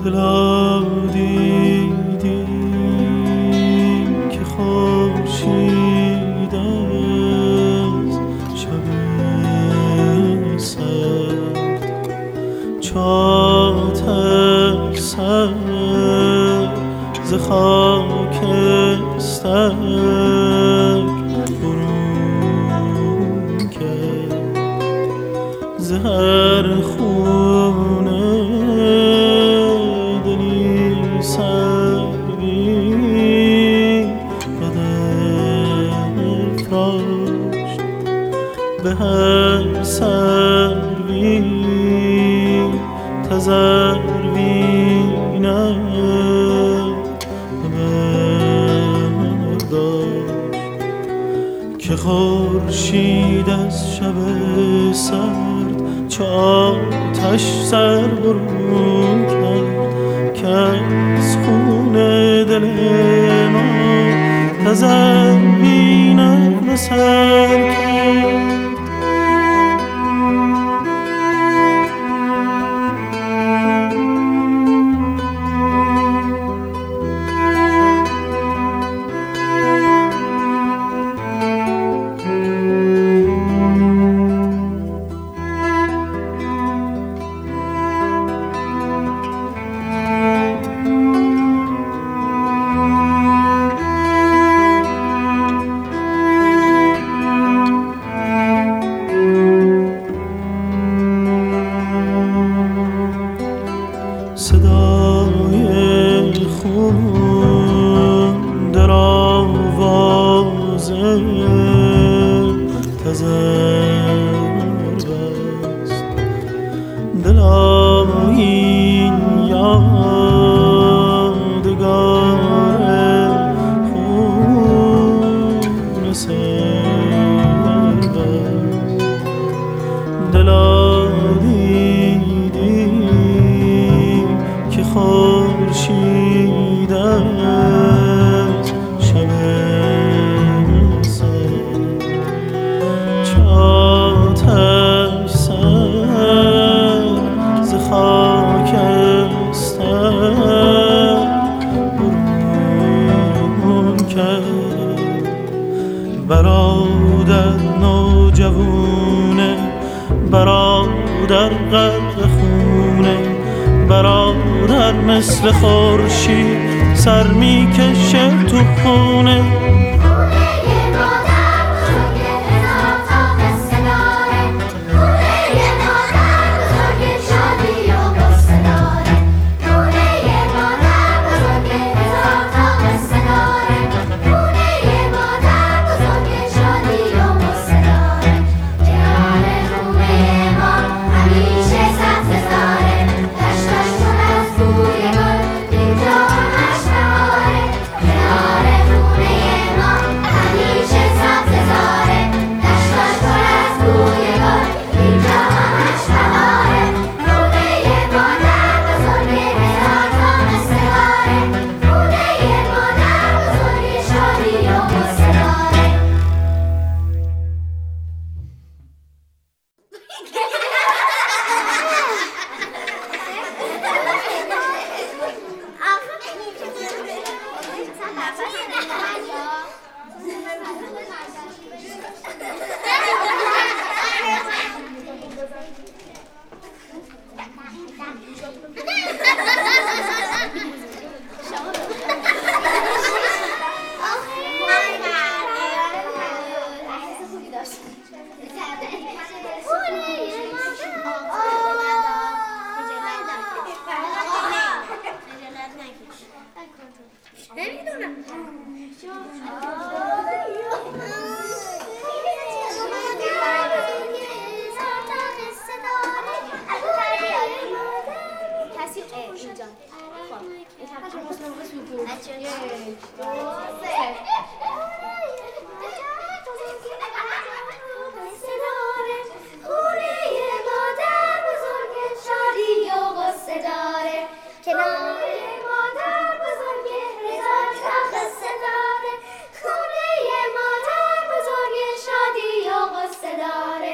دلا دیدی که خورشید از شب سرد چاتک سر ز خاکستر برون کرد ز هر خونه دلی سروی قدر افراشت به هر سروی تزروینت برداشت که خورشید از شب سرد چو آتش سر برون کرد که از خون دل ما تزروینت به سر کرد. صدای خون در آواز تذر بست دل آیین یادگار خون سر بست دلا دیدی که خورشید از شب سرد چاتک سر ز خاکستر برون کرد برادر نوجوونه برادر غرق خونه برادر مثل خورشید سر میکشه تو خونه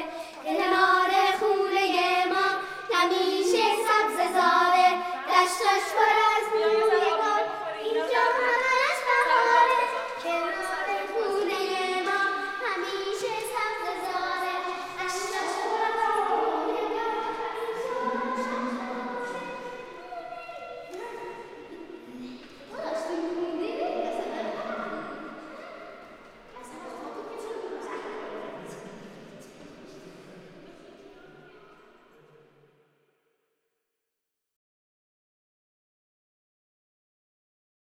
کنار خونه ما همیشه سبز زاره دشت کشور